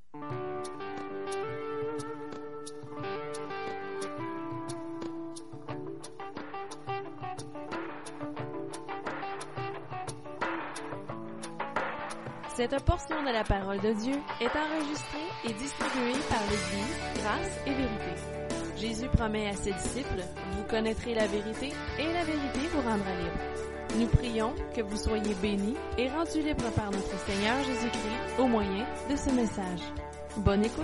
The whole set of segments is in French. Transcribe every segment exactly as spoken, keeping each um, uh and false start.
Cette portion de la parole de Dieu est enregistrée et distribuée par l'Église Grâce et Vérité. Jésus promet à ses disciples, vous connaîtrez la vérité et la vérité vous rendra libre. Nous prions que vous soyez bénis et rendus libres par notre Seigneur Jésus-Christ au moyen de ce message. Bonne écoute!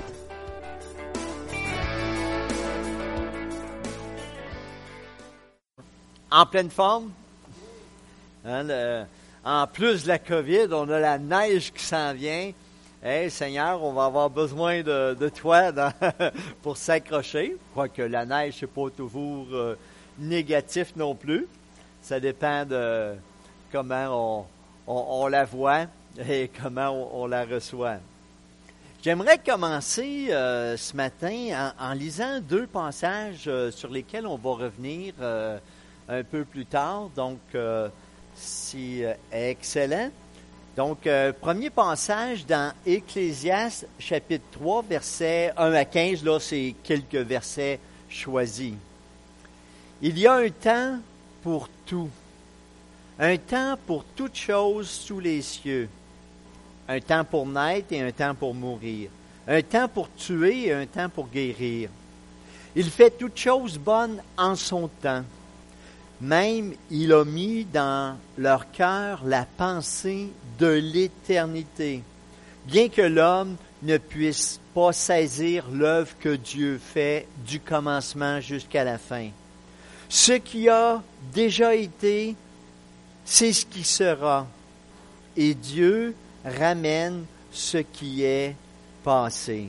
En pleine forme, hein, le, en plus de la COVID, on a la neige qui s'en vient. Hey, Seigneur, on va avoir besoin de, de toi dans, pour s'accrocher. Quoique la neige, c'est pas toujours euh, négatif non plus. Ça dépend de comment on, on, on la voit et comment on, on la reçoit. J'aimerais commencer euh, ce matin en, en lisant deux passages euh, sur lesquels on va revenir euh, un peu plus tard. Donc, euh, c'est euh, excellent. Donc, euh, premier passage dans Ecclésiaste, chapitre trois, versets un à quinze. Là, c'est quelques versets choisis. Il y a un temps pour tout, un temps pour toute chose sous les cieux, un temps pour naître et un temps pour mourir, un temps pour tuer et un temps pour guérir. Il fait toutes choses bonnes en son temps. Même, il a mis dans leur cœur la pensée de l'éternité, bien que l'homme ne puisse pas saisir l'œuvre que Dieu fait du commencement jusqu'à la fin. Ce qui a déjà été, c'est ce qui sera, et Dieu ramène ce qui est passé.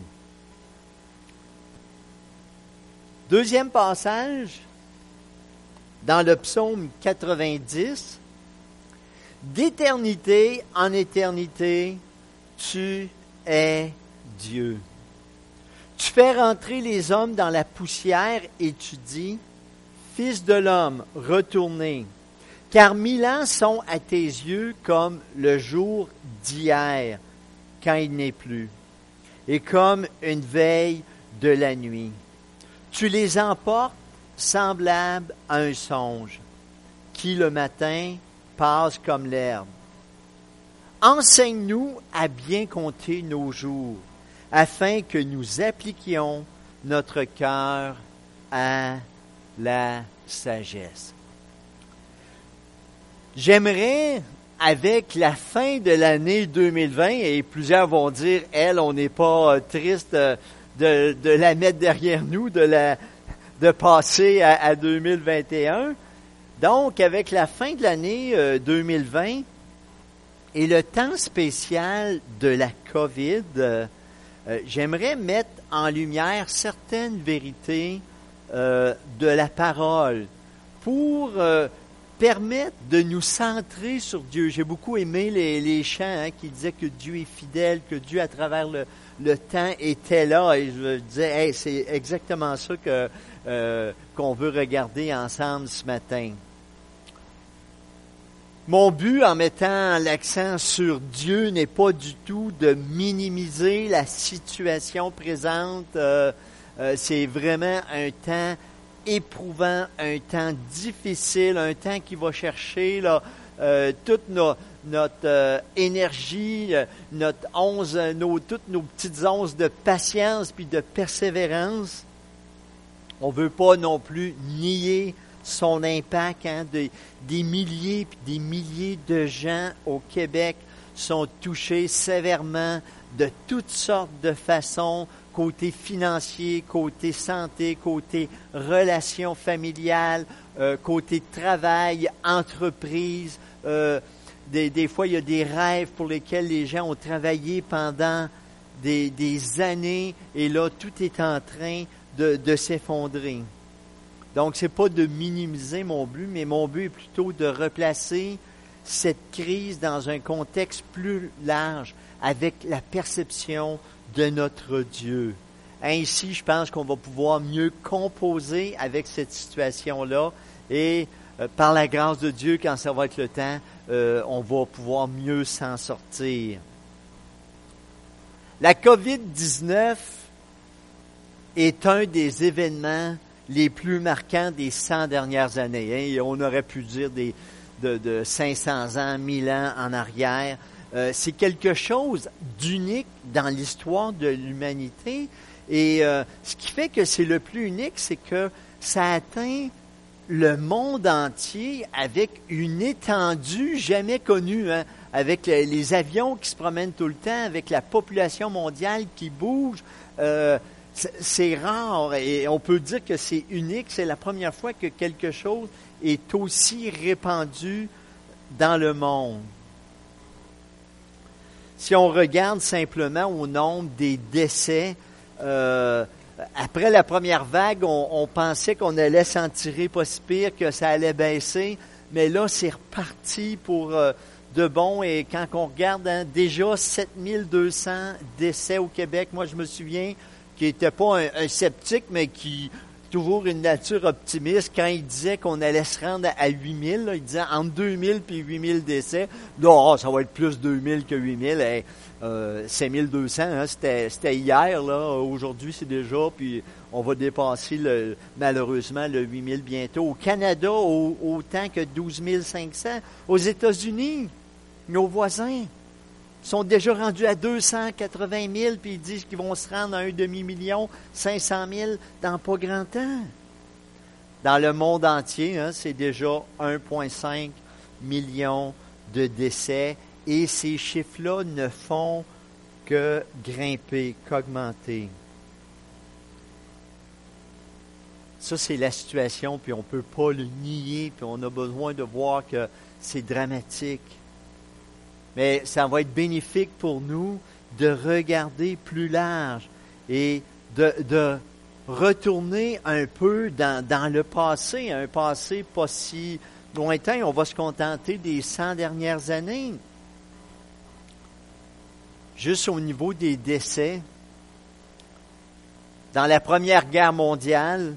Deuxième passage, dans le psaume quatre-vingt-dix, d'éternité en éternité, tu es Dieu. Tu fais rentrer les hommes dans la poussière et tu dis, Fils de l'homme, retournez, car mille ans sont à tes yeux comme le jour d'hier, quand il n'est plus, et comme une veille de la nuit. Tu les emportes semblables à un songe, qui le matin passe comme l'herbe. Enseigne-nous à bien compter nos jours, afin que nous appliquions notre cœur à la sagesse. J'aimerais, avec la fin de l'année deux mille vingt, et plusieurs vont dire, elle, on n'est pas triste de, de la mettre derrière nous, de la de passer à, à deux mille vingt et un. Donc, avec la fin de l'année euh, deux mille vingt et le temps spécial de la COVID, euh, euh, j'aimerais mettre en lumière certaines vérités euh, de la parole pour euh, permettre de nous centrer sur Dieu. J'ai beaucoup aimé les, les chants hein, qui disaient que Dieu est fidèle, que Dieu, à travers le, le temps, était là. Et je me disais, hey, c'est exactement ça que Euh, qu'on veut regarder ensemble ce matin. Mon but en mettant l'accent sur Dieu n'est pas du tout de minimiser la situation présente. Euh, euh, c'est vraiment un temps éprouvant, un temps difficile, un temps qui va chercher là, euh, toute nos, notre euh, énergie, euh, notre once, nos, toutes nos petites onces de patience puis de persévérance. On veut pas non plus nier son impact. Hein, de, des milliers et des milliers de gens au Québec sont touchés sévèrement de toutes sortes de façons, côté financier, côté santé, côté relations familiales, euh, côté travail, entreprise. Euh, des, des fois, il y a des rêves pour lesquels les gens ont travaillé pendant des, des années et là, tout est en train De, de s'effondrer. Donc, c'est pas de minimiser mon but, mais mon but est plutôt de replacer cette crise dans un contexte plus large, avec la perception de notre Dieu. Ainsi, je pense qu'on va pouvoir mieux composer avec cette situation-là et euh, par la grâce de Dieu, quand ça va être le temps, euh, on va pouvoir mieux s'en sortir. la covid dix-neuf est un des événements les plus marquants des cent dernières années. Hein. Et on aurait pu dire des, de, de cinq cents ans, mille ans en arrière. Euh, c'est quelque chose d'unique dans l'histoire de l'humanité. Et euh, ce qui fait que c'est le plus unique, c'est que ça atteint le monde entier avec une étendue jamais connue, hein, avec les, les avions qui se promènent tout le temps, avec la population mondiale qui bouge. Euh, c'est, c'est rare et on peut dire que c'est unique. C'est la première fois que quelque chose est aussi répandu dans le monde. Si on regarde simplement au nombre des décès, euh, après la première vague, on, on pensait qu'on allait s'en tirer pas si pire, que ça allait baisser, mais là, c'est reparti pour euh, de bon. Et quand on regarde, hein, déjà sept mille deux cents décès au Québec, moi je me souviens qu'il n'était pas un, un sceptique, mais qui toujours une nature optimiste, quand il disait qu'on allait se rendre à huit mille, là, il disait entre deux mille et huit mille décès. Là, oh, ça va être plus deux mille que huit mille. Hey, euh, cinq mille deux cents, hein, c'était, c'était hier. Là. Aujourd'hui, c'est déjà, puis on va dépasser le, malheureusement le huit mille bientôt. Au Canada, au, autant que douze mille cinq cents. Aux États-Unis, nos voisins sont déjà rendus à deux cent quatre-vingt mille, puis ils disent qu'ils vont se rendre à un demi-million, cinq cent mille dans pas grand temps. Dans le monde entier, hein, c'est déjà un virgule cinq million de décès, et ces chiffres-là ne font que grimper, qu'augmenter. Ça, c'est la situation, puis on ne peut pas le nier, puis on a besoin de voir que c'est dramatique. Mais ça va être bénéfique pour nous de regarder plus large et de, de retourner un peu dans, dans le passé, un passé pas si lointain. On va se contenter des cent dernières années. Juste au niveau des décès, dans la Première Guerre mondiale,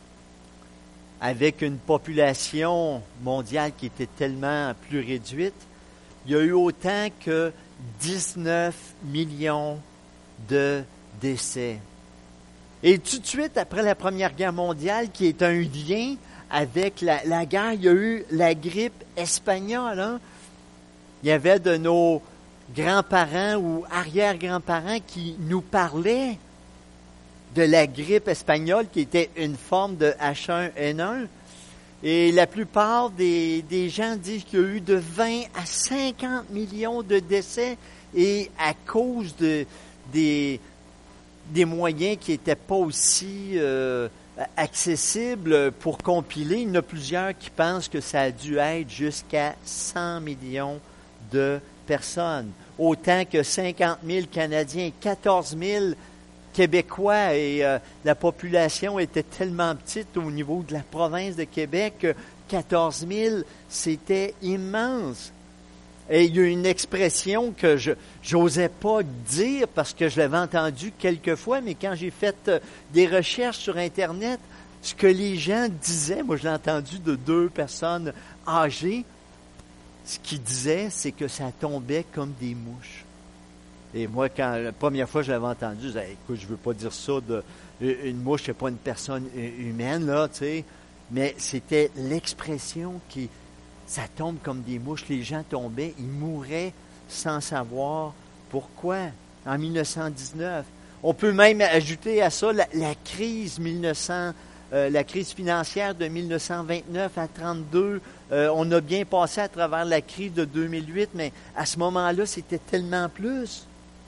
avec une population mondiale qui était tellement plus réduite, il y a eu autant que dix-neuf millions de décès. Et tout de suite, après la Première Guerre mondiale, qui est un lien avec la, la guerre, il y a eu la grippe espagnole. Hein? Il y avait de nos grands-parents ou arrière-grands-parents qui nous parlaient de la grippe espagnole, qui était une forme de H un N un. Et la plupart des, des gens disent qu'il y a eu de vingt à cinquante millions de décès, et à cause de, des, des moyens qui n'étaient pas aussi euh, accessibles pour compiler, il y en a plusieurs qui pensent que ça a dû être jusqu'à cent millions de personnes. Autant que cinquante mille Canadiens, quatorze mille Québécois, et euh, la population était tellement petite au niveau de la province de Québec que quatorze mille, c'était immense. Et il y a une expression que je n'osais pas dire parce que je l'avais entendue quelques fois, mais quand j'ai fait euh, des recherches sur Internet, ce que les gens disaient, moi je l'ai entendu de deux personnes âgées, ce qu'ils disaient, c'est que ça tombait comme des mouches. Et moi, quand la première fois que je l'avais entendu, je disais, écoute, je ne veux pas dire ça, de, une mouche, c'est pas une personne humaine, là, tu sais, mais c'était l'expression qui, ça tombe comme des mouches, les gens tombaient, ils mouraient sans savoir pourquoi, en mille neuf cent dix-neuf. On peut même ajouter à ça la, la crise mille neuf cents, euh, la crise financière de mille neuf cent vingt-neuf à trente-deux. Euh, on a bien passé à travers la crise de deux mille huit, mais à ce moment-là, c'était tellement plus.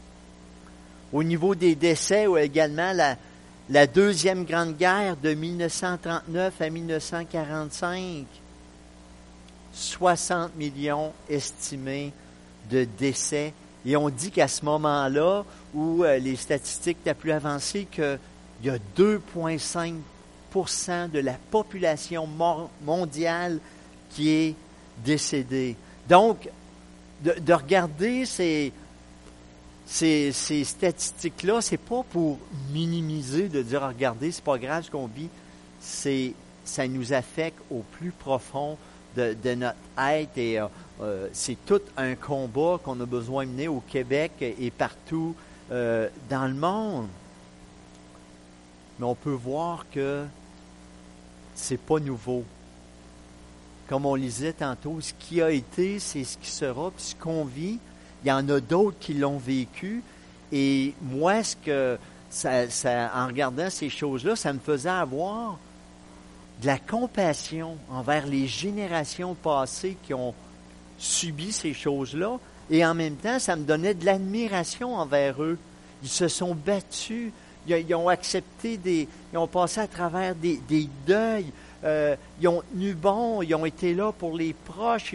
Au niveau des décès, ou également la, la Deuxième Grande Guerre de mille neuf cent trente-neuf à mille neuf cent quarante-cinq, soixante millions estimés de décès. Et on dit qu'à ce moment-là, où euh, les statistiques étaient plus avancées, qu'il y a deux virgule cinq pour cent de la population mondiale qui est décédée. Donc, de, de regarder ces... Ces, ces statistiques-là, c'est pas pour minimiser, de dire, regardez, c'est pas grave ce qu'on vit, c'est, ça nous affecte au plus profond de, de notre être, et euh, c'est tout un combat qu'on a besoin de mener au Québec et partout euh, dans le monde. Mais on peut voir que c'est pas nouveau. Comme on lisait tantôt, ce qui a été, c'est ce qui sera, puis ce qu'on vit, il y en a d'autres qui l'ont vécu. Et moi, ce que ça, ça, en regardant ces choses-là, ça me faisait avoir de la compassion envers les générations passées qui ont subi ces choses-là. Et en même temps, ça me donnait de l'admiration envers eux. Ils se sont battus, ils, ils ont accepté des... Ils ont passé à travers des, des deuils, euh, ils ont tenu bon, ils ont été là pour les proches.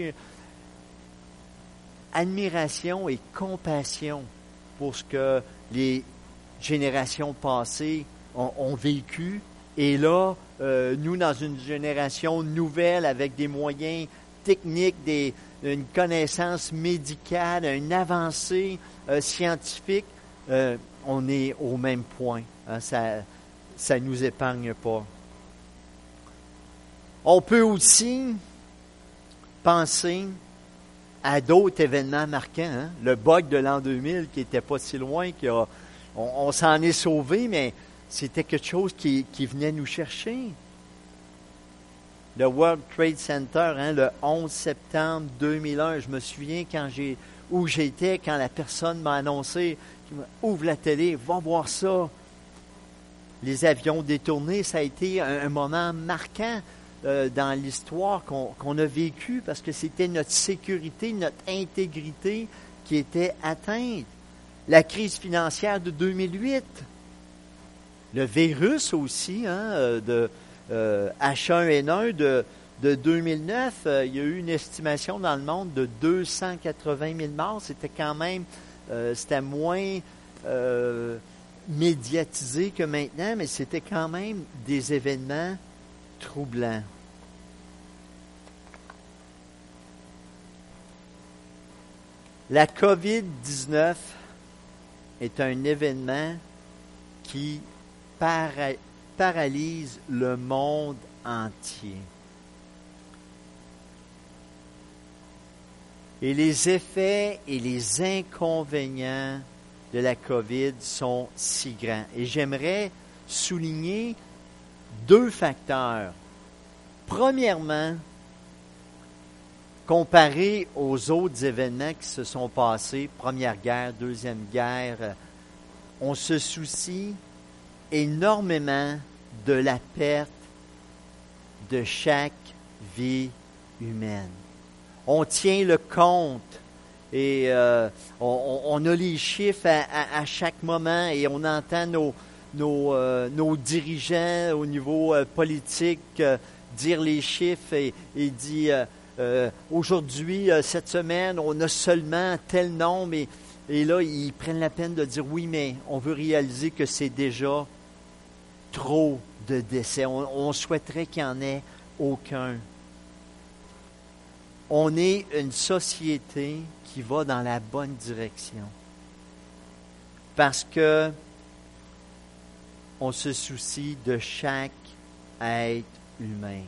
Admiration et compassion pour ce que les générations passées ont, ont vécu. Et là, euh, nous, dans une génération nouvelle, avec des moyens techniques, des, une connaissance médicale, une avancée euh, scientifique, euh, on est au même point. Hein, ça ça nous épargne pas. On peut aussi penser à d'autres événements marquants. Hein? Le bug de l'an deux mille qui n'était pas si loin, qui a, on, on s'en est sauvé, mais c'était quelque chose qui, qui venait nous chercher. Le World Trade Center, hein, le onze septembre deux mille un, je me souviens quand j'ai, où j'étais, quand la personne m'a annoncé, ouvre la télé, va voir ça. Les avions détournés, ça a été un, un moment marquant euh, dans l'histoire qu'on, qu'on a vécu parce que c'était notre sécurité, notre intégrité qui était atteinte. La crise financière de deux mille huit, le virus aussi, hein, de euh, H un N un de, de deux mille neuf, euh, il y a eu une estimation dans le monde de deux cent quatre-vingt mille morts. C'était quand même, euh, c'était moins euh, médiatisé que maintenant, mais c'était quand même des événements troublants. La covid dix-neuf est un événement qui para- paralyse le monde entier. Et les effets et les inconvénients de la COVID sont si grands. Et j'aimerais souligner deux facteurs. Premièrement, comparé aux autres événements qui se sont passés, Première Guerre, Deuxième Guerre, on se soucie énormément de la perte de chaque vie humaine. On tient le compte et euh, on, on a les chiffres à, à, à chaque moment et on entend nos, nos, euh, nos dirigeants au niveau euh, politique euh, dire les chiffres et, et dire euh, euh, aujourd'hui, euh, cette semaine, on a seulement tel nombre et, et là, ils prennent la peine de dire oui, mais on veut réaliser que c'est déjà trop de décès. On, on souhaiterait qu'il n'y en ait aucun. On est une société qui va dans la bonne direction. Parce que on se soucie de chaque être humain.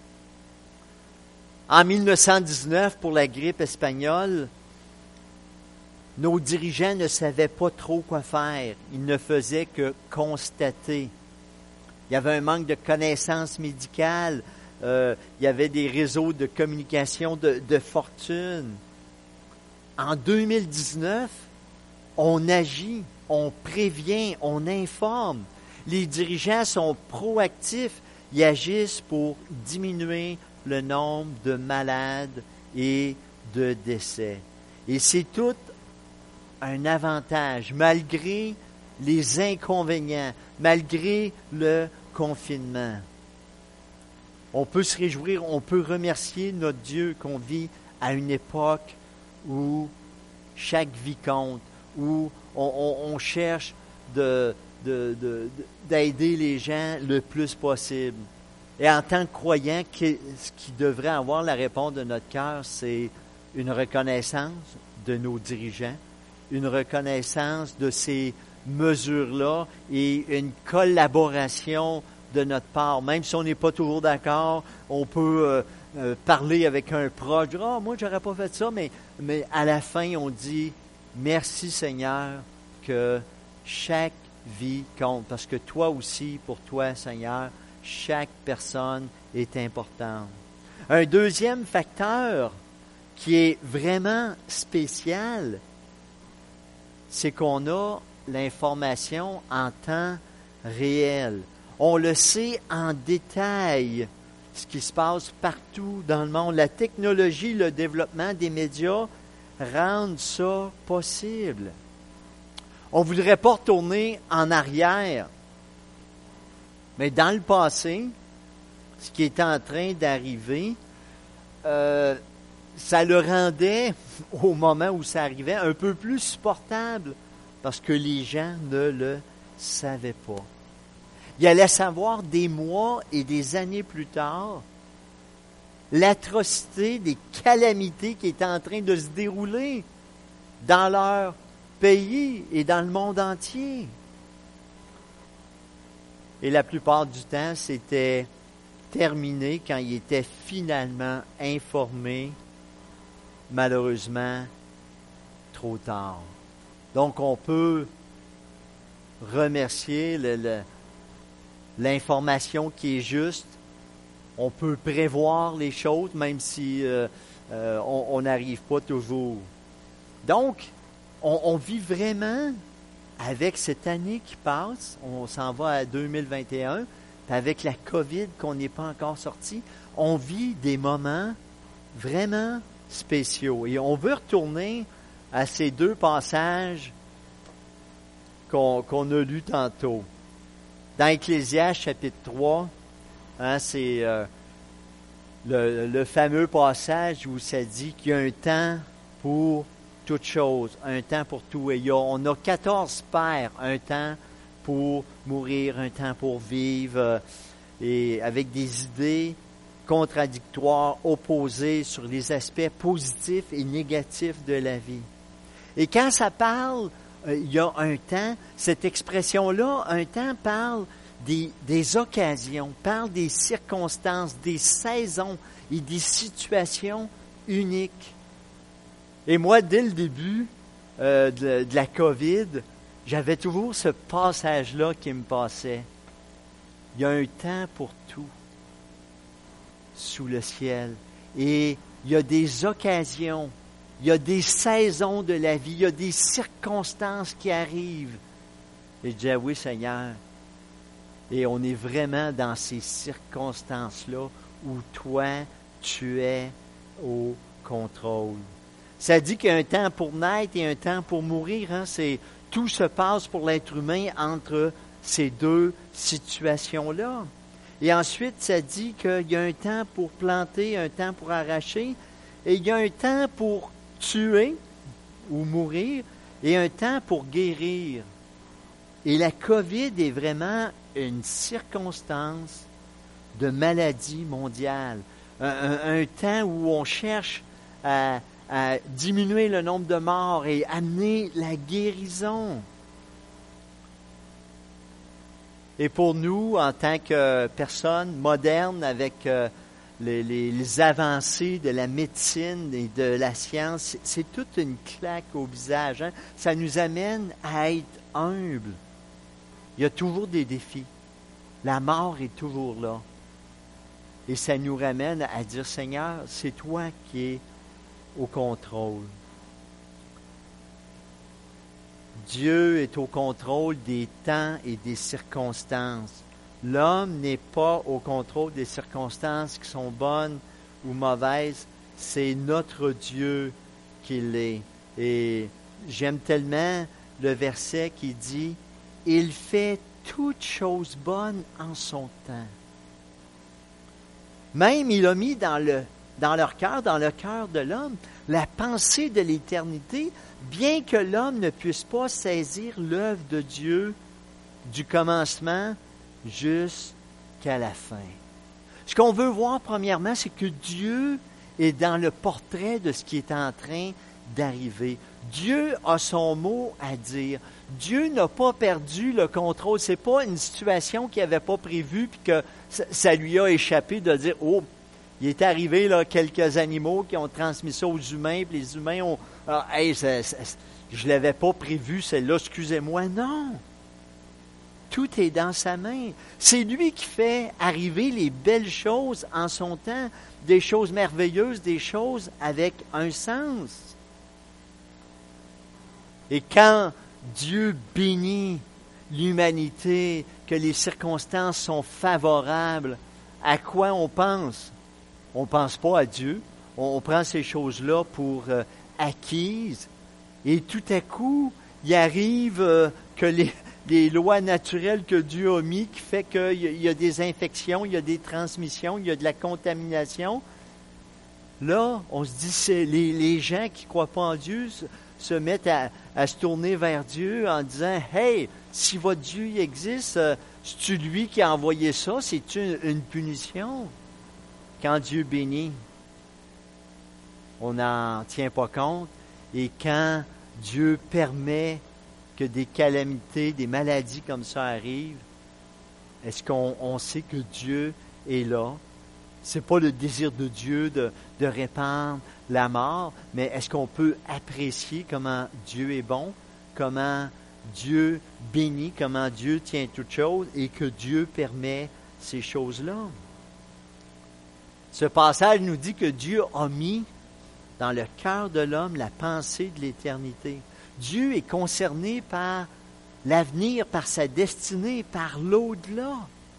En mille neuf cent dix-neuf, pour la grippe espagnole, nos dirigeants ne savaient pas trop quoi faire. Ils ne faisaient que constater. Il y avait un manque de connaissances médicales. Euh, il y avait des réseaux de communication de, de fortune. En deux mille dix-neuf, on agit, on prévient, on informe. Les dirigeants sont proactifs. Ils agissent pour diminuer le nombre de malades et de décès. Et c'est tout un avantage, malgré les inconvénients, malgré le confinement. On peut se réjouir, on peut remercier notre Dieu qu'on vit à une époque où chaque vie compte, où on, on, on cherche de, de, de, d'aider les gens le plus possible. Et en tant que croyant, ce qui devrait avoir la réponse de notre cœur, c'est une reconnaissance de nos dirigeants, une reconnaissance de ces mesures-là et une collaboration de notre part. Même si on n'est pas toujours d'accord, on peut euh, euh, parler avec un proche, dire « Ah, moi, j'aurais pas fait ça », mais, mais à la fin, on dit « Merci Seigneur que chaque vie compte, parce que toi aussi, pour toi, Seigneur, chaque personne est importante. Un deuxième facteur qui est vraiment spécial, c'est qu'on a l'information en temps réel. On le sait en détail, ce qui se passe partout dans le monde. La technologie, le développement des médias rendent ça possible. On ne voudrait pas retourner en arrière, mais dans le passé, ce qui est en train d'arriver, euh, ça le rendait, au moment où ça arrivait, un peu plus supportable, parce que les gens ne le savaient pas. Il allait savoir des mois et des années plus tard l'atrocité des calamités qui étaient en train de se dérouler dans leur pays et dans le monde entier. Et la plupart du temps, c'était terminé quand ils étaient finalement informés, malheureusement, trop tard. Donc, on peut remercier le, le, l'information qui est juste. On peut prévoir les choses, même si euh, euh, on n'arrive pas toujours. Donc, on, on vit vraiment avec cette année qui passe. On s'en va à deux mille vingt et un. Puis avec la COVID qu'on n'est pas encore sorti, on vit des moments vraiment spéciaux. Et on veut retourner à ces deux passages qu'on, qu'on a lus tantôt. Dans Ecclésiaste chapitre trois, hein, c'est euh, le, le fameux passage où ça dit qu'il y a un temps pour toute chose, un temps pour tout. Et il y a, on a quatorze pères, un temps pour mourir, un temps pour vivre, euh, et avec des idées contradictoires, opposées sur les aspects positifs et négatifs de la vie. Et quand ça parle, euh, il y a un temps, cette expression-là, un temps parle des, des occasions, parle des circonstances, des saisons et des situations uniques. Et moi, dès le début euh, de, de la COVID, j'avais toujours ce passage-là qui me passait. Il y a un temps pour tout sous le ciel. Et il y a des occasions, il y a des saisons de la vie, il y a des circonstances qui arrivent. Et je disais, oui, Seigneur. Et on est vraiment dans ces circonstances-là où toi, tu es au contrôle. Ça dit qu'il y a un temps pour naître et un temps pour mourir. Hein? C'est, tout se passe pour l'être humain entre ces deux situations-là. Et ensuite, ça dit qu'il y a un temps pour planter, un temps pour arracher, et il y a un temps pour tuer ou mourir, et un temps pour guérir. Et la COVID est vraiment une circonstance de maladie mondiale. Un, un, un temps où on cherche à, à diminuer le nombre de morts et amener la guérison. Et pour nous, en tant que personnes modernes, avec euh, les, les, les avancées de la médecine et de la science, c'est, c'est toute une claque au visage. Hein? Ça nous amène à être humbles. Il y a toujours des défis. La mort est toujours là. Et ça nous ramène à dire, Seigneur, c'est toi qui es au contrôle. Dieu est au contrôle des temps et des circonstances. L'homme n'est pas au contrôle des circonstances qui sont bonnes ou mauvaises. C'est notre Dieu qui l'est. Et j'aime tellement le verset qui dit « Il fait toutes choses bonnes en son temps. » Même il a mis dans le dans leur cœur, dans le cœur de l'homme, la pensée de l'éternité, bien que l'homme ne puisse pas saisir l'œuvre de Dieu du commencement jusqu'à la fin. Ce qu'on veut voir premièrement, c'est que Dieu est dans le portrait de ce qui est en train d'arriver. Dieu a son mot à dire. Dieu n'a pas perdu le contrôle. C'est pas une situation qu'il n'avait pas prévue puis que ça lui a échappé de dire « Oh, il est arrivé là, quelques animaux qui ont transmis ça aux humains, puis les humains ont... Ah, hey, ça, ça, je ne l'avais pas prévu, celle-là, excusez-moi. Non. Tout est dans sa main. C'est lui qui fait arriver les belles choses en son temps, des choses merveilleuses, des choses avec un sens. Et quand Dieu bénit l'humanité, que les circonstances sont favorables, à quoi on pense? On ne pense pas à Dieu. On, on prend ces choses-là pour euh, acquises. Et tout à coup, il arrive euh, que les, les lois naturelles que Dieu a mis, qui fait qu'il y, y a des infections, il y a des transmissions, il y a de la contamination. Là, on se dit, c'est les, les gens qui ne croient pas en Dieu se, se mettent à, à se tourner vers Dieu en disant, « Hey, si votre Dieu il existe, euh, c'est-tu lui qui a envoyé ça? C'est-tu une, une punition? » Quand Dieu bénit, on n'en tient pas compte. Et quand Dieu permet que des calamités, des maladies comme ça arrivent, est-ce qu'on on sait que Dieu est là? C'est pas le désir de Dieu de, de répandre la mort, mais est-ce qu'on peut apprécier comment Dieu est bon, comment Dieu bénit, comment Dieu tient toutes choses et que Dieu permet ces choses-là? Ce passage nous dit que Dieu a mis dans le cœur de l'homme la pensée de l'éternité. Dieu est concerné par l'avenir, par sa destinée, par l'au-delà.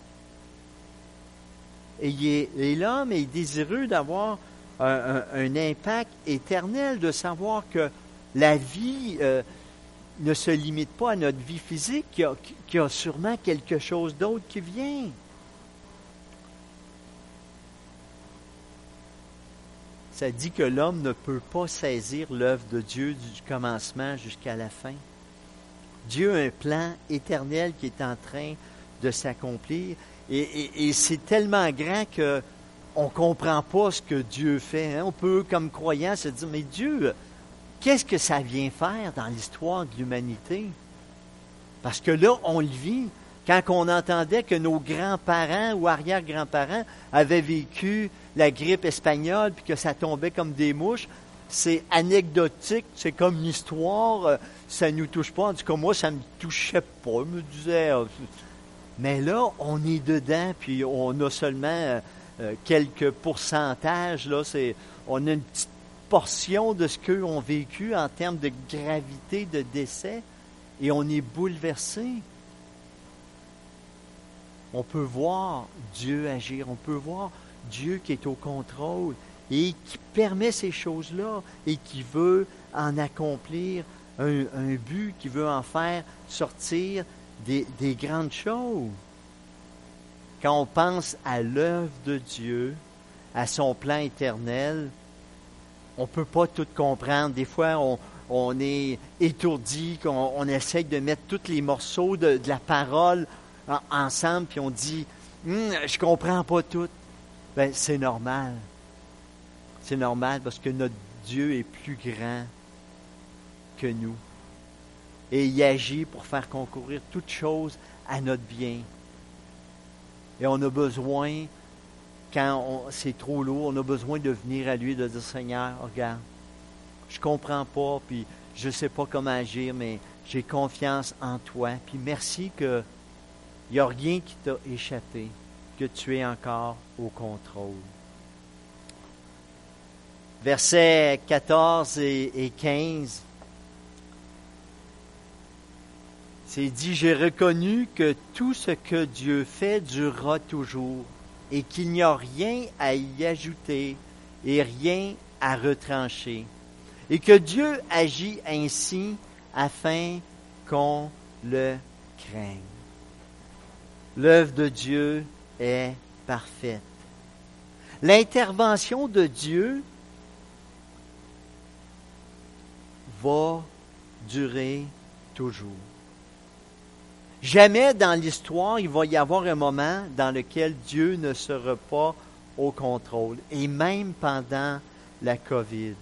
Et, il est, et l'homme est désireux d'avoir un, un, un impact éternel, de savoir que la vie euh, ne se limite pas à notre vie physique, qu'il y a, qu'il y a sûrement quelque chose d'autre qui vient. Ça dit que l'homme ne peut pas saisir l'œuvre de Dieu du commencement jusqu'à la fin. Dieu a un plan éternel qui est en train de s'accomplir. Et, et, et c'est tellement grand que on ne comprend pas ce que Dieu fait. Hein? On peut, comme croyant, se dire, mais Dieu, qu'est-ce que ça vient faire dans l'histoire de l'humanité? Parce que là, on le vit. Quand on entendait que nos grands-parents ou arrière-grands-parents avaient vécu la grippe espagnole puis que ça tombait comme des mouches, c'est anecdotique, c'est comme une histoire, ça ne nous touche pas. En tout cas, moi, ça ne me touchait pas. Je me disais... Mais là, on est dedans, puis on a seulement euh, quelques pourcentages. Là, c'est, on a une petite portion de ce qu'eux ont vécu en termes de gravité de décès, et on est bouleversé. On peut voir Dieu agir, on peut voir Dieu qui est au contrôle et qui permet ces choses-là et qui veut en accomplir un, un but, qui veut en faire sortir Des, des grandes choses. Quand on pense à l'œuvre de Dieu, à son plan éternel, on ne peut pas tout comprendre. Des fois, on, on est étourdi, qu'on on essaie de mettre tous les morceaux de, de la parole en, ensemble, puis on dit hm, « je ne comprends pas tout ». Ben, c'est normal. C'est normal parce que notre Dieu est plus grand que nous. Et il agit pour faire concourir toutes choses à notre bien. Et on a besoin, quand on, c'est trop lourd, on a besoin de venir à lui, de dire, Seigneur, regarde, je ne comprends pas, puis je ne sais pas comment agir, mais j'ai confiance en toi. Puis merci qu'il n'y a rien qui t'a échappé, que tu es encore au contrôle. Versets quatorze et, et quinze. C'est dit, j'ai reconnu que tout ce que Dieu fait durera toujours et qu'il n'y a rien à y ajouter et rien à retrancher. Et que Dieu agit ainsi afin qu'on le craigne. L'œuvre de Dieu est parfaite. L'intervention de Dieu va durer toujours. Jamais dans l'histoire, il va y avoir un moment dans lequel Dieu ne sera pas au contrôle. Et même pendant la COVID.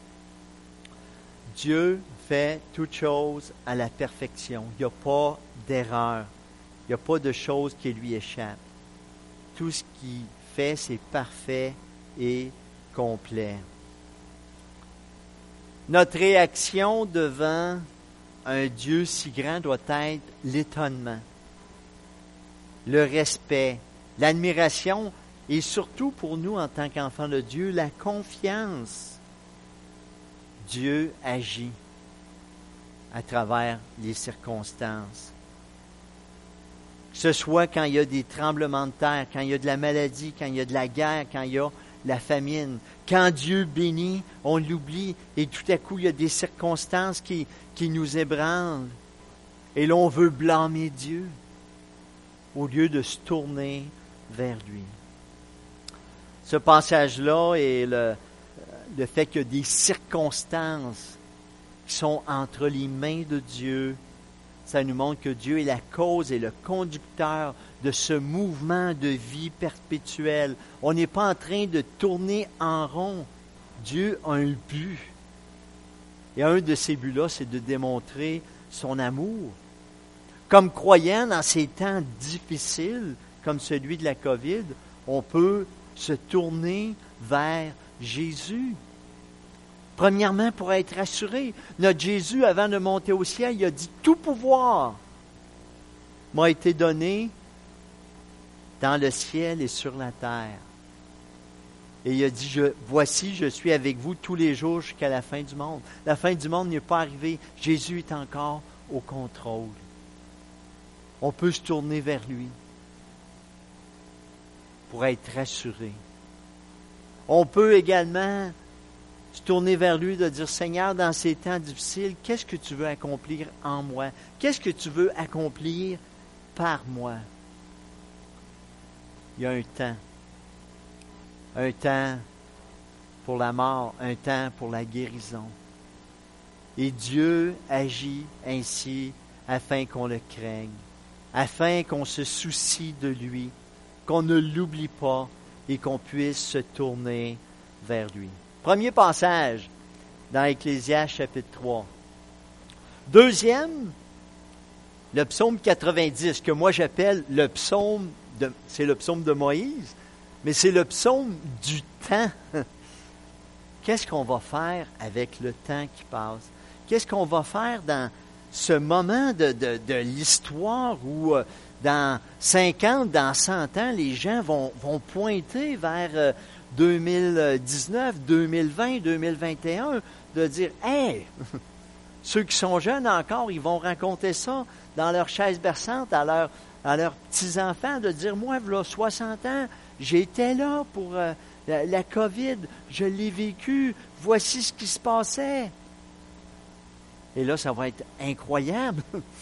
Dieu fait toutes choses à la perfection. Il n'y a pas d'erreur. Il n'y a pas de choses qui lui échappent. Tout ce qu'il fait, c'est parfait et complet. Notre réaction devant un Dieu si grand doit être l'étonnement, le respect, l'admiration et surtout pour nous en tant qu'enfants de Dieu, la confiance. Dieu agit à travers les circonstances. Que ce soit quand il y a des tremblements de terre, quand il y a de la maladie, quand il y a de la guerre, quand il y a la famine. Quand Dieu bénit, on l'oublie et tout à coup, il y a des circonstances qui, qui nous ébranlent. Et là, on veut blâmer Dieu au lieu de se tourner vers lui. Ce passage-là et le, le fait qu'il y a des circonstances qui sont entre les mains de Dieu, ça nous montre que Dieu est la cause et le conducteur de ce mouvement de vie perpétuel. On n'est pas en train de tourner en rond. Dieu a un but. Et un de ces buts-là, c'est de démontrer son amour. Comme croyant dans ces temps difficiles, comme celui de la COVID, on peut se tourner vers Jésus. Premièrement, pour être rassuré, notre Jésus, avant de monter au ciel, il a dit « Tout pouvoir m'a été donné dans le ciel et sur la terre. » Et il a dit je, « Voici, je suis avec vous tous les jours jusqu'à la fin du monde. » La fin du monde n'est pas arrivée. Jésus est encore au contrôle. On peut se tourner vers lui pour être rassuré. On peut également se tourner vers lui, de dire, Seigneur, dans ces temps difficiles, qu'est-ce que tu veux accomplir en moi? Qu'est-ce que tu veux accomplir par moi? Il y a un temps. Un temps pour la mort, un temps pour la guérison. Et Dieu agit ainsi afin qu'on le craigne, afin qu'on se soucie de lui, qu'on ne l'oublie pas et qu'on puisse se tourner vers lui. Premier passage dans Ecclésiaste chapitre trois. Deuxième, le psaume quatre-vingt-dix, que moi j'appelle le psaume, de, c'est le psaume de Moïse, mais c'est le psaume du temps. Qu'est-ce qu'on va faire avec le temps qui passe? Qu'est-ce qu'on va faire dans ce moment de, de, de l'histoire où euh, dans cinquante, dans cent ans, les gens vont, vont pointer vers euh, deux mille dix-neuf, deux mille vingt, deux mille vingt et un, de dire « Hey, ceux qui sont jeunes encore, ils vont raconter ça dans leur chaise berçante à, leur, à leurs petits-enfants, de dire « Moi, voilà soixante ans, j'étais là pour euh, la, la COVID, je l'ai vécu, voici ce qui se passait. » Et là, ça va être incroyable.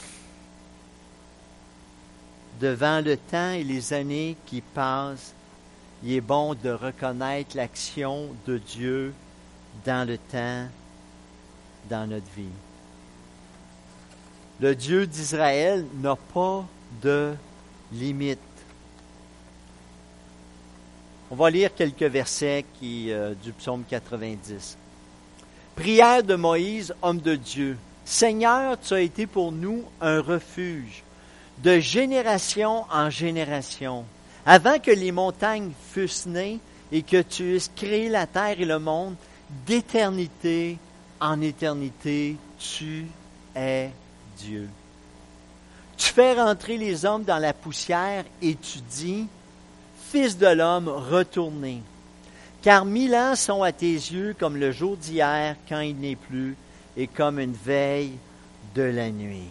Devant le temps et les années qui passent, il est bon de reconnaître l'action de Dieu dans le temps, dans notre vie. Le Dieu d'Israël n'a pas de limite. On va lire quelques versets qui, euh, du psaume quatre-vingt-dix. Prière de Moïse, homme de Dieu. Seigneur, tu as été pour nous un refuge, de génération en génération. Avant que les montagnes fussent nées et que tu eusses créé la terre et le monde, d'éternité en éternité, tu es Dieu. Tu fais rentrer les hommes dans la poussière et tu dis, Fils de l'homme, retournez. Car mille ans sont à tes yeux comme le jour d'hier quand il n'est plus et comme une veille de la nuit.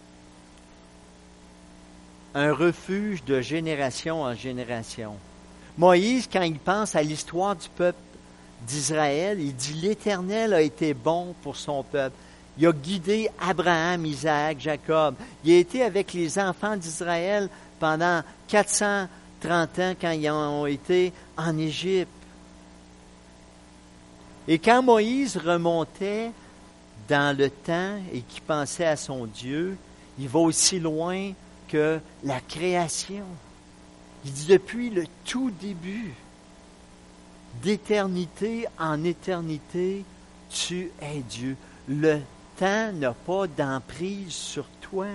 Un refuge de génération en génération. Moïse, quand il pense à l'histoire du peuple d'Israël, il dit « L'Éternel a été bon pour son peuple. Il a guidé Abraham, Isaac, Jacob. Il a été avec les enfants d'Israël pendant quatre cent trente ans quand ils ont été en Égypte. » Et quand Moïse remontait dans le temps et qu'il pensait à son Dieu, il va aussi loin que la création. Il dit depuis le tout début, d'éternité en éternité, tu es Dieu. Le temps n'a pas d'emprise sur toi.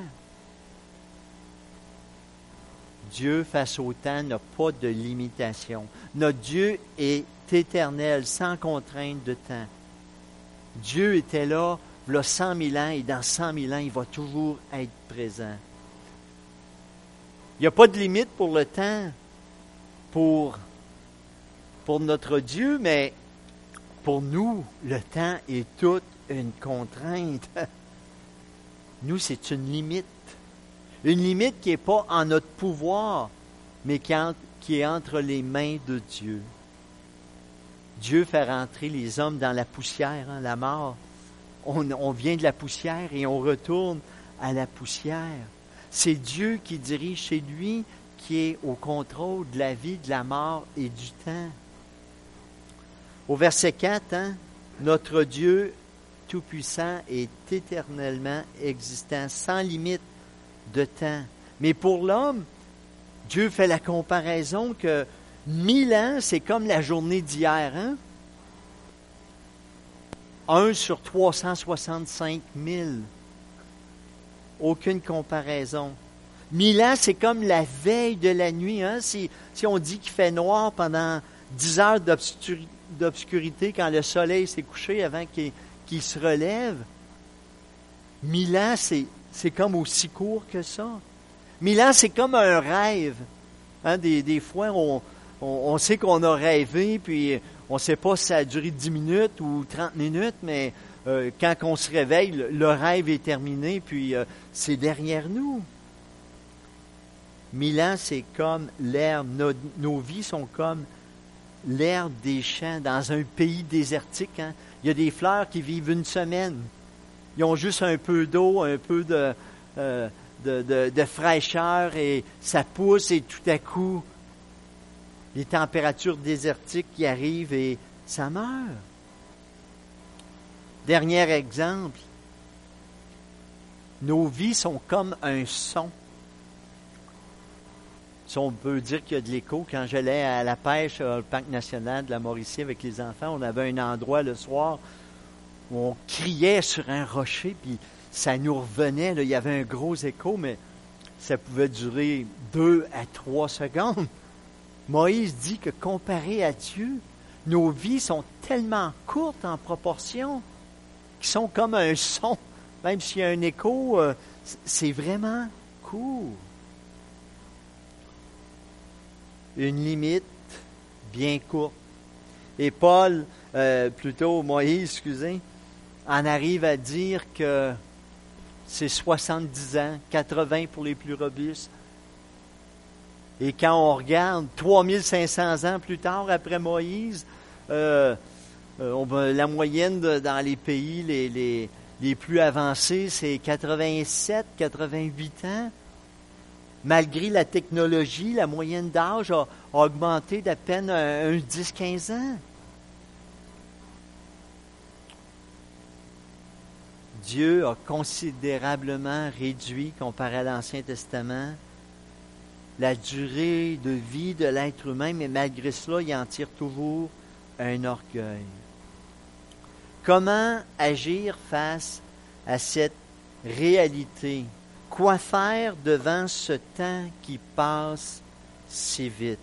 Dieu face au temps n'a pas de limitation. Notre Dieu est éternel, sans contrainte de temps. Dieu était là, il y a cent mille ans, et dans cent mille ans, il va toujours être présent. Il n'y a pas de limite pour le temps, pour, pour notre Dieu, mais pour nous, le temps est toute une contrainte. Nous, c'est une limite. Une limite qui n'est pas en notre pouvoir, mais qui, en, qui est entre les mains de Dieu. Dieu fait rentrer les hommes dans la poussière, hein, la mort. On, on vient de la poussière et on retourne à la poussière. C'est Dieu qui dirige, c'est lui qui est au contrôle de la vie, de la mort et du temps. Au verset quatre, hein, notre Dieu Tout-Puissant est éternellement existant, sans limite de temps. Mais pour l'homme, Dieu fait la comparaison que mille ans, c'est comme la journée d'hier. Hein? Un sur trois cent soixante-cinq mille. Aucune comparaison. Mille ans, c'est comme la veille de la nuit. Hein? Si, si on dit qu'il fait noir pendant dix heures d'obscurité, d'obscurité quand le soleil s'est couché avant qu'il, qu'il se relève, mille ans, c'est, c'est comme aussi court que ça. Mille ans, c'est comme un rêve. Hein? Des, des fois, on, on, on sait qu'on a rêvé, puis on ne sait pas si ça a duré dix minutes ou trente minutes, mais euh, quand on se réveille, le, le rêve est terminé, puis euh, c'est derrière nous. Mille ans, c'est comme l'herbe. Nos, nos vies sont comme l'herbe des champs dans un pays désertique. Hein? Il y a des fleurs qui vivent une semaine. Ils ont juste un peu d'eau, un peu de, euh, de, de, de fraîcheur et ça pousse et tout à coup, les températures désertiques qui arrivent et ça meurt. Dernier exemple, nos vies sont comme un son. Si on peut dire qu'il y a de l'écho, quand j'allais à la pêche au Parc national de la Mauricie avec les enfants, on avait un endroit le soir où on criait sur un rocher, puis ça nous revenait. Là, il y avait un gros écho, mais ça pouvait durer deux à trois secondes. Moïse dit que comparé à Dieu, nos vies sont tellement courtes en proportion qu'ils sont comme un son. Même s'il y a un écho, euh, c'est vraiment court. Une limite bien courte. Et Paul, euh, plutôt Moïse, excusez, en arrive à dire que c'est soixante-dix ans, quatre-vingts pour les plus robustes. Et quand on regarde trois mille cinq cents ans plus tard, après Moïse, euh, on va, la moyenne de, dans les pays les, les, les plus avancés, c'est quatre-vingt-sept, quatre-vingt-huit ans. Malgré la technologie, la moyenne d'âge a, a augmenté d'à peine un, un dix à quinze ans. Dieu a considérablement réduit, comparé à l'Ancien Testament, la durée de vie de l'être humain, mais malgré cela, il en tire toujours un orgueil. Comment agir face à cette réalité? Quoi faire devant ce temps qui passe si vite?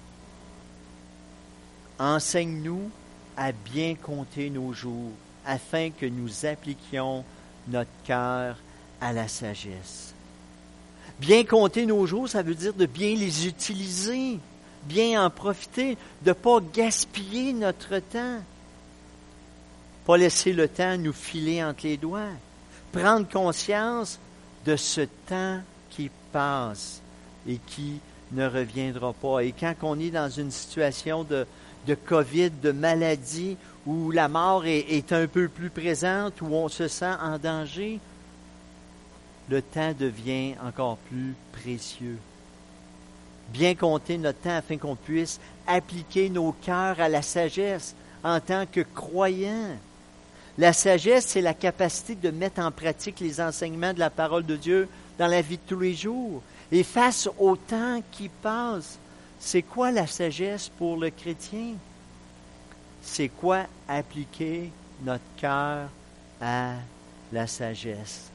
Enseigne-nous à bien compter nos jours, afin que nous appliquions notre cœur à la sagesse. Bien compter nos jours, ça veut dire de bien les utiliser, bien en profiter, de ne pas gaspiller notre temps. Pas laisser le temps nous filer entre les doigts. Prendre conscience de ce temps qui passe et qui ne reviendra pas. Et quand on est dans une situation de, de COVID, de maladie, où la mort est, est un peu plus présente, où on se sent en danger, le temps devient encore plus précieux. Bien compter notre temps afin qu'on puisse appliquer nos cœurs à la sagesse en tant que croyants. La sagesse, c'est la capacité de mettre en pratique les enseignements de la parole de Dieu dans la vie de tous les jours. Et face au temps qui passe, c'est quoi la sagesse pour le chrétien? C'est quoi appliquer notre cœur à la sagesse?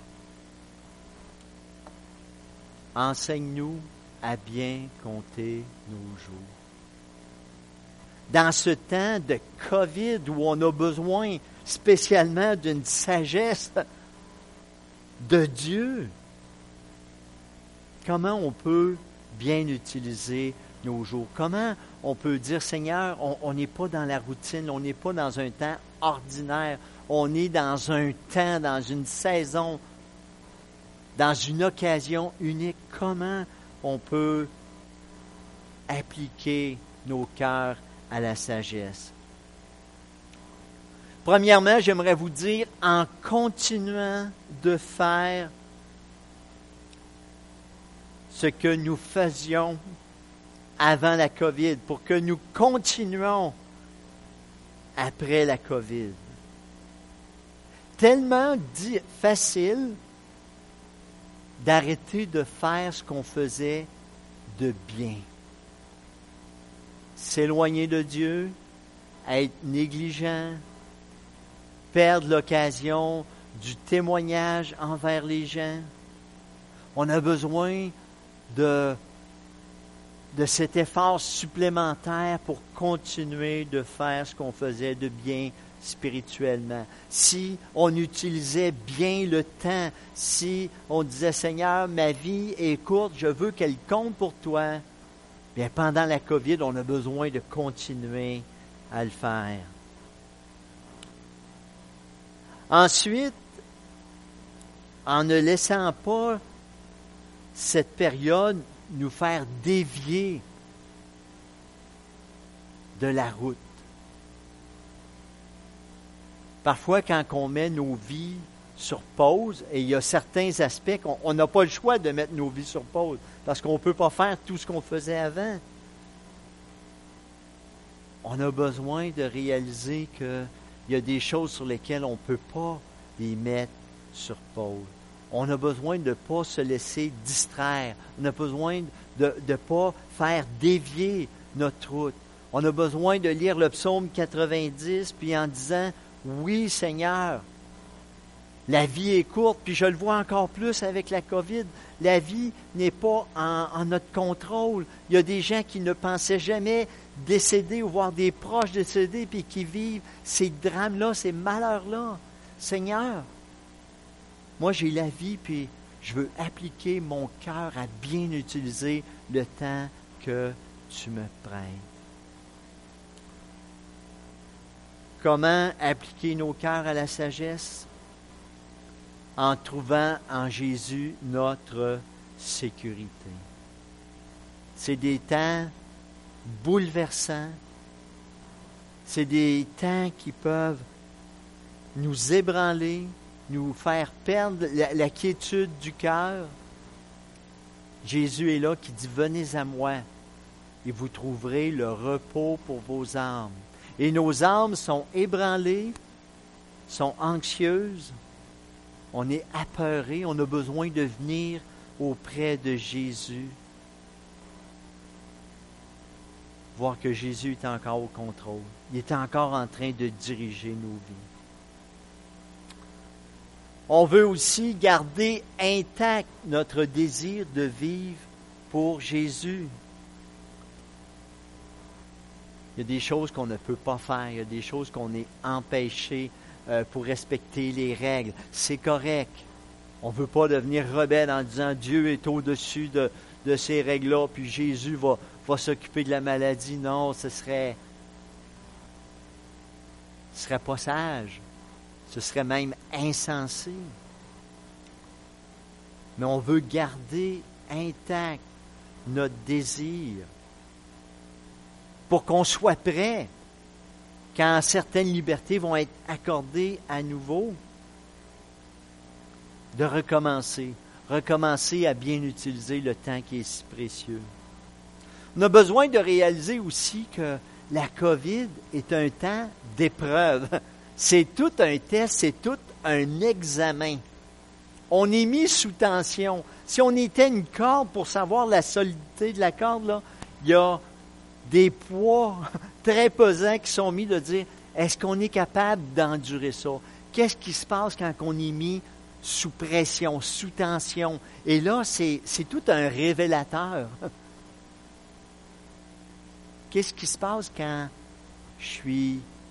Enseigne-nous à bien compter nos jours. Dans ce temps de COVID où on a besoin spécialement d'une sagesse de Dieu. Comment on peut bien utiliser nos jours? Comment on peut dire, Seigneur, on n'est pas dans la routine, on n'est pas dans un temps ordinaire, on est dans un temps, dans une saison, dans une occasion unique. Comment on peut appliquer nos cœurs à la sagesse? Premièrement, j'aimerais vous dire, en continuant de faire ce que nous faisions avant la COVID, pour que nous continuions après la COVID. Tellement dit, facile d'arrêter de faire ce qu'on faisait de bien. S'éloigner de Dieu, être négligent, perdre l'occasion du témoignage envers les gens. On a besoin de, de cet effort supplémentaire pour continuer de faire ce qu'on faisait de bien spirituellement. Si on utilisait bien le temps, si on disait, Seigneur, ma vie est courte, je veux qu'elle compte pour toi, bien pendant la COVID, on a besoin de continuer à le faire. Ensuite, en ne laissant pas cette période nous faire dévier de la route. Parfois, quand on met nos vies sur pause, et il y a certains aspects qu'on n'a pas le choix de mettre nos vies sur pause, parce qu'on ne peut pas faire tout ce qu'on faisait avant. On a besoin de réaliser qu'il y a des choses sur lesquelles on ne peut pas les mettre sur pause. On a besoin de ne pas se laisser distraire. On a besoin de ne pas faire dévier notre route. On a besoin de lire le psaume quatre-vingt-dix, puis en disant, oui Seigneur, la vie est courte, puis je le vois encore plus avec la COVID. La vie n'est pas en, en notre contrôle. Il y a des gens qui ne pensaient jamais décéder ou voir des proches décéder, puis qui vivent ces drames-là, ces malheurs-là. Seigneur, moi j'ai la vie, puis je veux appliquer mon cœur à bien utiliser le temps que tu me prêtes. Comment appliquer nos cœurs à la sagesse? En trouvant en Jésus notre sécurité. C'est des temps bouleversants. C'est des temps qui peuvent nous ébranler, nous faire perdre la, la quiétude du cœur. Jésus est là qui dit, venez à moi et vous trouverez le repos pour vos âmes. Et nos âmes sont ébranlées, sont anxieuses. On est apeuré, on a besoin de venir auprès de Jésus. Voir que Jésus est encore au contrôle. Il est encore en train de diriger nos vies. On veut aussi garder intact notre désir de vivre pour Jésus. Il y a des choses qu'on ne peut pas faire, il y a des choses qu'on est empêché euh, pour respecter les règles. C'est correct. On ne veut pas devenir rebelle en disant Dieu est au-dessus de, de ces règles-là, puis Jésus va, va s'occuper de la maladie. Non, ce serait, ce serait pas sage. Ce serait même insensé. Mais on veut garder intact notre désir pour qu'on soit prêt quand certaines libertés vont être accordées à nouveau, de recommencer, recommencer à bien utiliser le temps qui est si précieux. On a besoin de réaliser aussi que la COVID est un temps d'épreuve. C'est tout un test, c'est tout un examen. On est mis sous tension. Si on était une corde pour savoir la solidité de la corde, là, il y a des poids très pesants qui sont mis de dire, est-ce qu'on est capable d'endurer ça? Qu'est-ce qui se passe quand on est mis sous pression, sous tension? Et là, c'est, c'est tout un révélateur. Qu'est-ce qui se passe quand je suis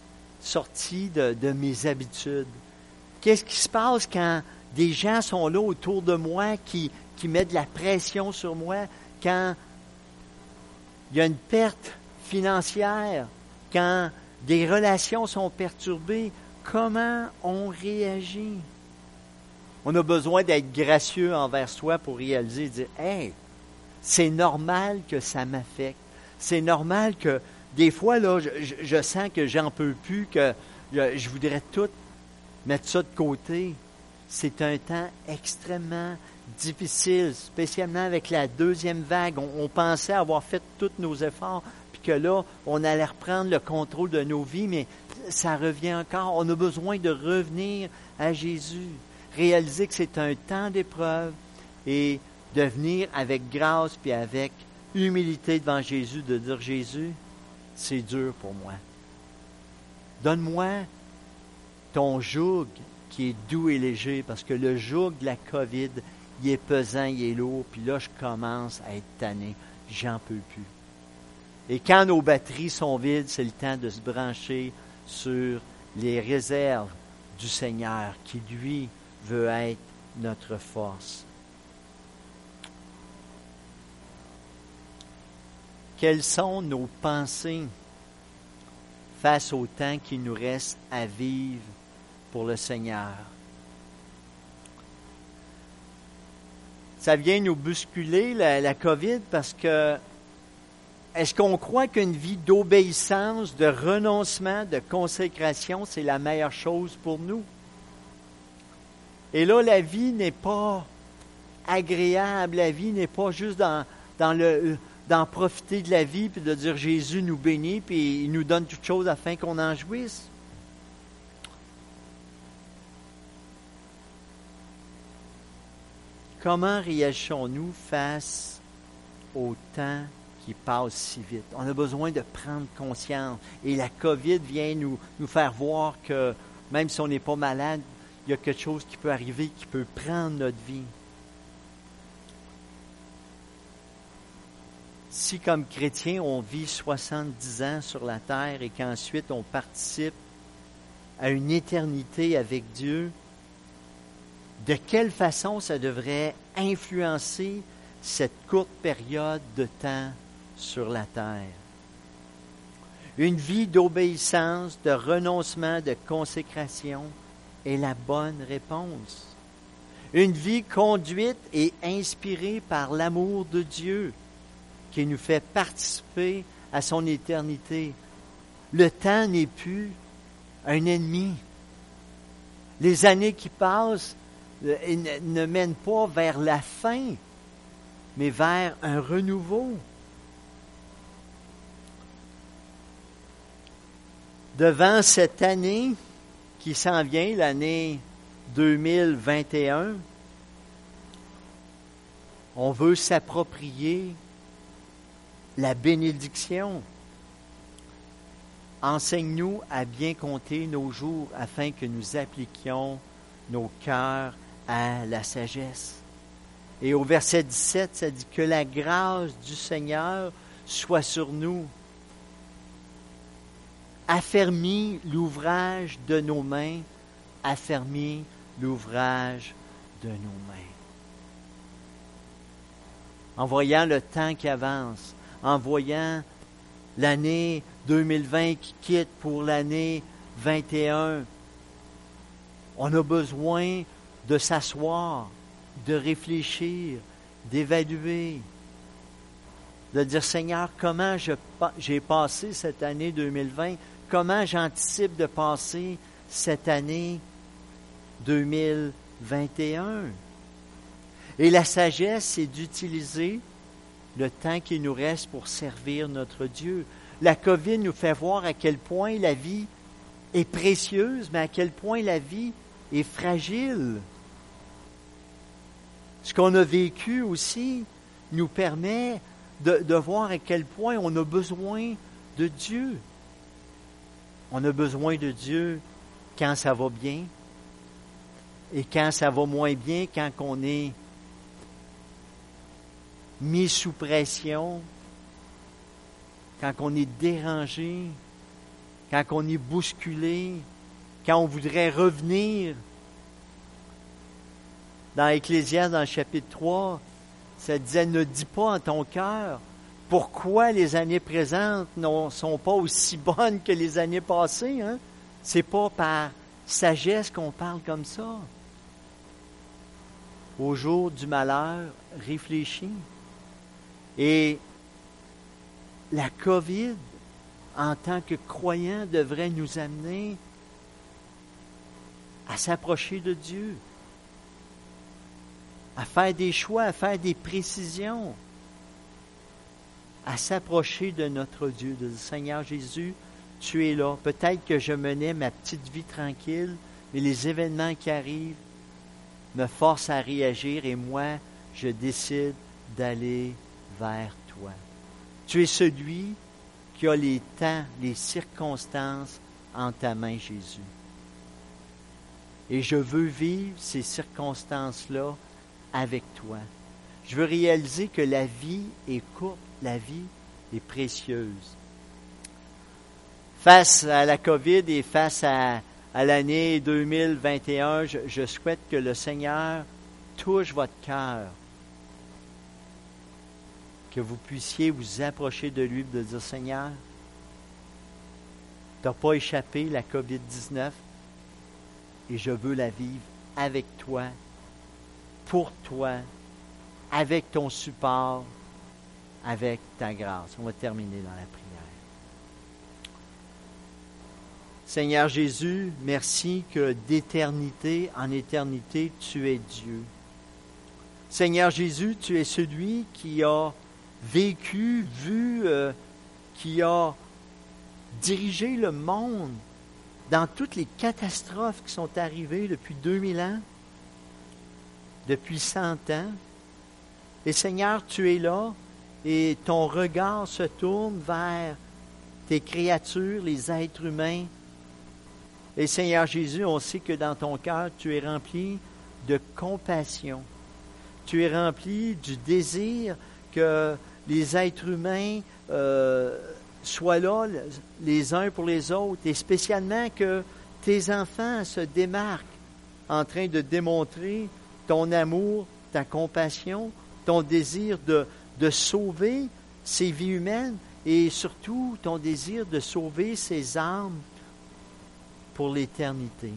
sorti de, de mes habitudes? Qu'est-ce qui se passe quand des gens sont là autour de moi qui, qui mettent de la pression sur moi, quand il y a une perte financière, quand des relations sont perturbées? Comment on réagit? On a besoin d'être gracieux envers soi pour réaliser, dire, « Hey, c'est normal que ça m'affecte. C'est normal que des fois, là, je, je, je sens que j'en peux plus, que je, je voudrais tout mettre ça de côté. » C'est un temps extrêmement difficile, spécialement avec la deuxième vague. On, on pensait avoir fait tous nos efforts, puis que là, on allait reprendre le contrôle de nos vies, mais ça revient encore. On a besoin de revenir à Jésus, réaliser que c'est un temps d'épreuve et de venir avec grâce puis avec humilité devant Jésus, de dire, « Jésus, c'est dur pour moi. Donne-moi ton joug qui est doux et léger, parce que le joug de la COVID, il est pesant, il est lourd, puis là, je commence à être tanné. J'en peux plus. » Et quand nos batteries sont vides, c'est le temps de se brancher sur les réserves du Seigneur, qui, lui, veut être notre force. Quelles sont nos pensées face au temps qu'il nous reste à vivre pour le Seigneur? Ça vient nous bousculer, la, la COVID, parce que est-ce qu'on croit qu'une vie d'obéissance, de renoncement, de consécration, c'est la meilleure chose pour nous? Et là, la vie n'est pas agréable, la vie n'est pas juste dans, dans le... d'en profiter de la vie, puis de dire Jésus nous bénit, puis il nous donne toutes choses afin qu'on en jouisse. Comment réagissons-nous face au temps qui passe si vite? On a besoin de prendre conscience. Et la COVID vient nous, nous faire voir que même si on n'est pas malade, il y a quelque chose qui peut arriver, qui peut prendre notre vie. Si, comme chrétien, on vit soixante-dix ans sur la terre et qu'ensuite on participe à une éternité avec Dieu, de quelle façon ça devrait influencer cette courte période de temps sur la terre? Une vie d'obéissance, de renoncement, de consécration est la bonne réponse. Une vie conduite et inspirée par l'amour de Dieu, qui nous fait participer à son éternité. Le temps n'est plus un ennemi. Les années qui passent ne mènent pas vers la fin, mais vers un renouveau. Devant cette année qui s'en vient, l'année deux mille vingt et un, on veut s'approprier la bénédiction. Enseigne-nous à bien compter nos jours afin que nous appliquions nos cœurs à la sagesse. Et au verset dix-sept, ça dit que la grâce du Seigneur soit sur nous. Affermis l'ouvrage de nos mains, affermis l'ouvrage de nos mains. En voyant le temps qui avance, en voyant l'année deux mille vingt qui quitte pour l'année vingt et un, on a besoin de s'asseoir, de réfléchir, d'évaluer, de dire, Seigneur, comment je, j'ai passé cette année deux mille vingt, comment j'anticipe de passer cette année deux mille vingt et un. Et la sagesse, c'est d'utiliser le temps qui nous reste pour servir notre Dieu. La COVID nous fait voir à quel point la vie est précieuse, mais à quel point la vie est fragile. Ce qu'on a vécu aussi nous permet de, de voir à quel point on a besoin de Dieu. On a besoin de Dieu quand ça va bien et quand ça va moins bien, quand on est mis sous pression, quand on est dérangé, quand on est bousculé, quand on voudrait revenir. Dans Ecclésiaste, dans le chapitre trois, ça disait « Ne dis pas en ton cœur pourquoi les années présentes ne sont pas aussi bonnes que les années passées. Hein? » C'est pas par sagesse qu'on parle comme ça. Au jour du malheur, réfléchis. Et la COVID, en tant que croyant, devrait nous amener à s'approcher de Dieu, à faire des choix, à faire des précisions, à s'approcher de notre Dieu, de dire, Seigneur Jésus, tu es là. Peut-être que je menais ma petite vie tranquille, mais les événements qui arrivent me forcent à réagir et moi, je décide d'aller vers toi. Tu es celui qui a les temps, les circonstances en ta main, Jésus. Et je veux vivre ces circonstances-là avec toi. Je veux réaliser que la vie est courte, la vie est précieuse. Face à la COVID et face à, à l'année deux mille vingt et un, je, je souhaite que le Seigneur touche votre cœur, que vous puissiez vous approcher de lui et de dire, Seigneur, tu n'as pas échappé la COVID dix-neuf et je veux la vivre avec toi, pour toi, avec ton support, avec ta grâce. On va terminer dans la prière. Seigneur Jésus, merci que d'éternité en éternité, tu es Dieu. Seigneur Jésus, tu es celui qui a vécu, vu, euh, qui a dirigé le monde dans toutes les catastrophes qui sont arrivées depuis deux mille ans, depuis cent ans. Et Seigneur, tu es là et ton regard se tourne vers tes créatures, les êtres humains. Et Seigneur Jésus, on sait que dans ton cœur, tu es rempli de compassion. Tu es rempli du désir que les êtres humains euh, soient là les uns pour les autres, et spécialement que tes enfants se démarquent en train de démontrer ton amour, ta compassion, ton désir de, de sauver ces vies humaines et surtout ton désir de sauver ces âmes pour l'éternité.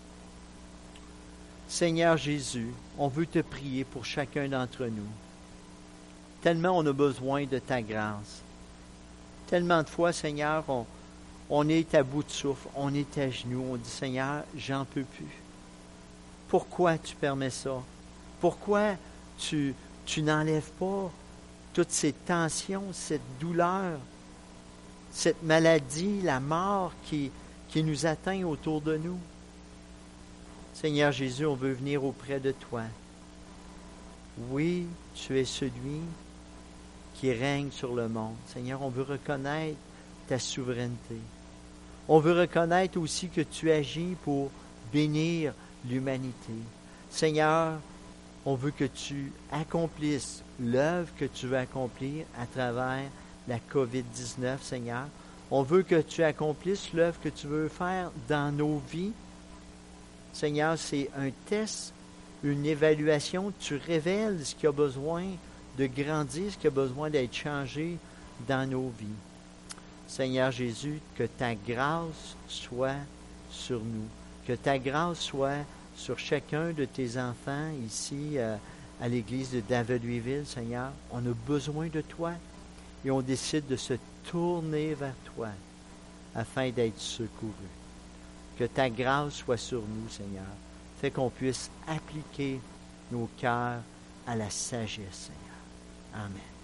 Seigneur Jésus, on veut te prier pour chacun d'entre nous. Tellement on a besoin de ta grâce. Tellement de fois, Seigneur, on, on est à bout de souffle, on est à genoux, on dit, Seigneur, j'en peux plus. Pourquoi tu permets ça? Pourquoi tu, tu n'enlèves pas toutes ces tensions, cette douleur, cette maladie, la mort qui, qui nous atteint autour de nous? Seigneur Jésus, on veut venir auprès de toi. Oui, tu es celui qui règne sur le monde. Seigneur, on veut reconnaître ta souveraineté. On veut reconnaître aussi que tu agis pour bénir l'humanité. Seigneur, on veut que tu accomplisses l'œuvre que tu veux accomplir à travers la COVID dix-neuf, Seigneur. On veut que tu accomplisses l'œuvre que tu veux faire dans nos vies. Seigneur, c'est un test, une évaluation. Tu révèles ce qui a besoin de grandir, ce qui a besoin d'être changé dans nos vies. Seigneur Jésus, que ta grâce soit sur nous, que ta grâce soit sur chacun de tes enfants ici euh, à l'église de David-Louisville, Seigneur. On a besoin de toi et on décide de se tourner vers toi afin d'être secourus. Que ta grâce soit sur nous, Seigneur, fait qu'on puisse appliquer nos cœurs à la sagesse, Seigneur. Amen.